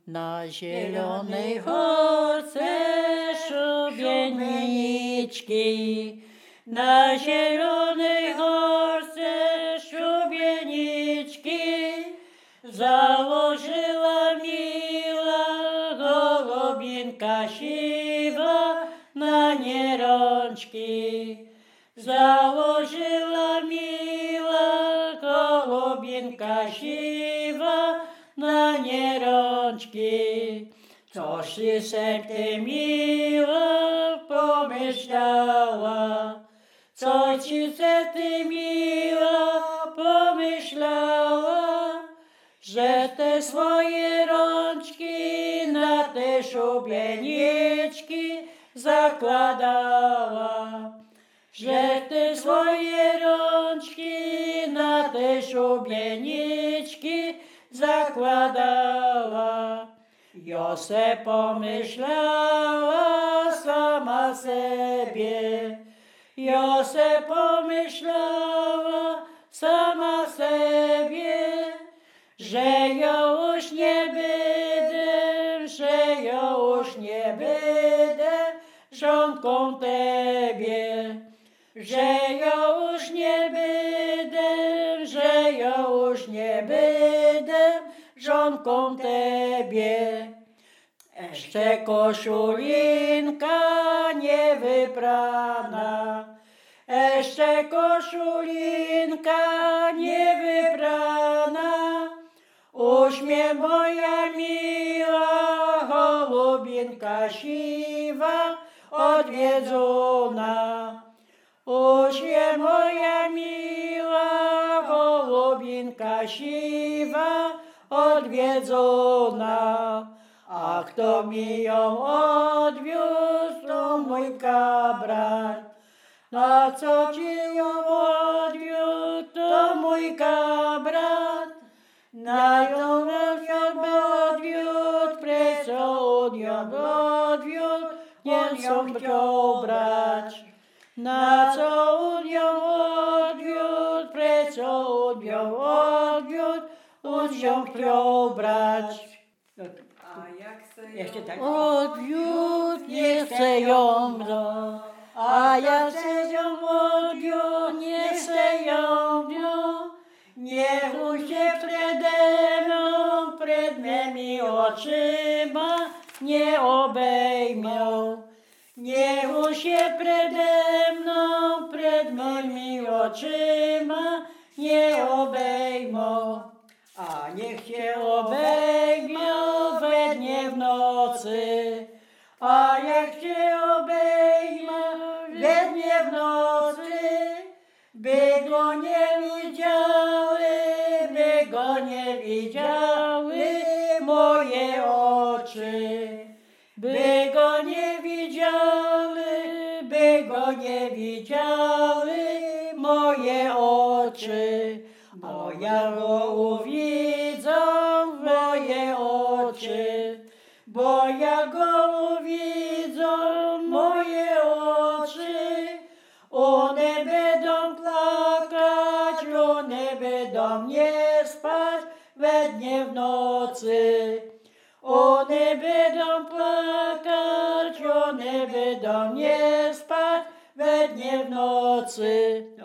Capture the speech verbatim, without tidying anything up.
Na zielonej chórce szubieniczki, na zielonej chórce szubieniczki założyła miła golubinka siwa na nie rączki. Założyła miła golubinka siwa na nie rączki. Coś ty serce miła pomyślała, coś ci serce miła pomyślała, że te swoje rączki na te szubieniczki zakładała. Że te swoje rączki na te szubieniczki zakładała. Ja se pomyślała sama sobie, ja se pomyślała sama sobie, że ja już nie będę, że ja już nie będę żonką Tebie. Że ja już nie będę, że ja już nie będę żonką Tebie. Jeszcze koszulinka nie wyprana, jeszcze koszulinka nie wyprana. Uśmiech moja miła, golubinka siwa, odwiedzona. Uśmiech moja miła, golubinka siwa, odwiedzona. A kto mi ją odwiózł, to mój kabrat. Na co ci ją odwiózł, to mój kabrat. Na ją odwiózł, preco on ją odwiózł, nie ją chciał brać. Na co on ją odwiózł, preco on ją odwiózł, on ją chciał brać. A jak se Jeszcze tak. Odwiódł, nie chcę ją brać, a ja chcę ją odwiódł, nie chcę ją wziąć. Niech on się przede mną, przed mymi oczyma nie obejmią. Niech on się przede mną, przed mymi oczyma nie obejmą. A niech się obejmą we dnie w nocy, a jak się obejmą we dnie w nocy, by go nie widziały, by go nie widziały moje oczy. By go nie widziały, by go nie widziały moje oczy. Bo ja go uwidzę w moje oczy, bo ja go uwidzę w moje oczy. One będą plakać, one będą nie spać we dnie w nocy. One będą plakać, one będą nie spać we dnie w nocy.